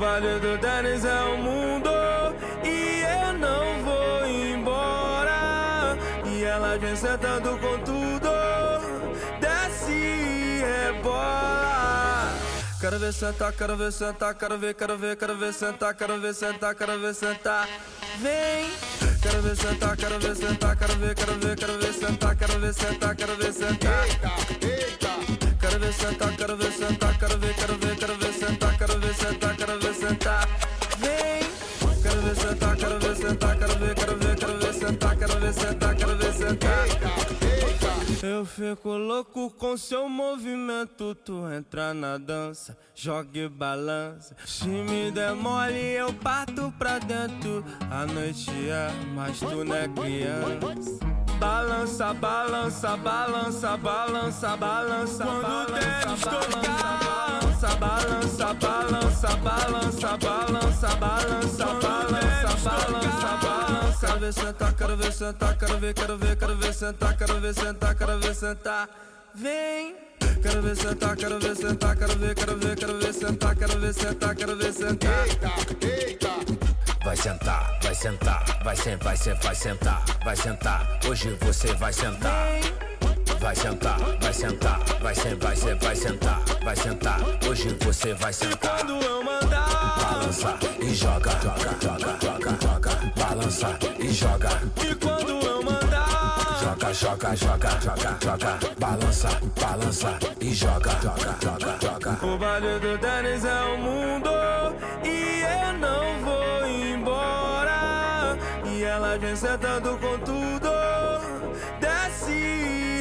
baile do Dennis é o mundo e eu não vou embora. E ela vem sentando com tudo, desce e rebola. Quero ver sentar, quero ver sentar, quero ver sentar, quero ver sentar, quero ver sentar. Vem! Quero ver sentar, quero ver sentar, quero ver sentar, quero ver sentar, quero ver sentar. Eita! Quero ver sentar, quero ver sentar, quero ver sentar, quero ver sentar, quero ver sentar. Vem! Quero ver sentar, quero ver sentar, quero ver sentar, quero ver sentar, quero ver sentar. Eita! Eu fico louco com seu movimento, tu entra na dança, joga e balança. Se me der mole eu parto pra dentro. A noite é, mas tu não é criança. Balança, balança, balança, balança, balança. Quando o Dennis tocar, balança, balança, balança, balança, balança, balança, balança, balança. Quero ver sentar, quero ver sentar, quero ver sentar, quero ver sentar, quero ver sentar. Vem! Quero ver sentar, quero ver sentar, quero ver sentar, quero ver sentar, quero ver sentar. Eita! Vai sentar, vai sentar, vai sentar, vai sentar. Hoje você vai sentar. Vai sentar, vai sentar, vai sentar, vai sentar. Hoje você vai sentar. Quando eu mandar, Balança e joga, joga, joga, joga, joga. Balança e joga. e quando eu mandar, Joga, joga, joga, joga, joga. Balança, balança e joga, joga, joga, joga. o baile do Dennis é o mundo e eu não vou embora. E ela vem sentando com tudo, desce e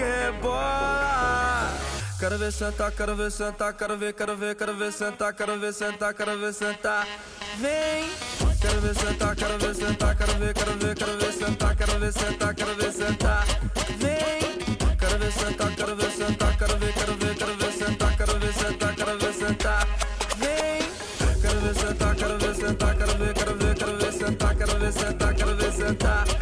rebola. Quero ver sentar, quero ver sentar, quero ver sentar, quero ver sentar, quero ver sentar. Vem! Quero ver sentar, quero ver sentar, quero ver sentar, quero ver sentar, quero ver sentar. Vem! Quero ver sentar, quero ver sentar, quero ver sentar, quero ver sentar, quero ver sentar. Vem! Quero ver sentar, quero ver sentar, quero ver sentar, quero ver sentar, quero ver sentar.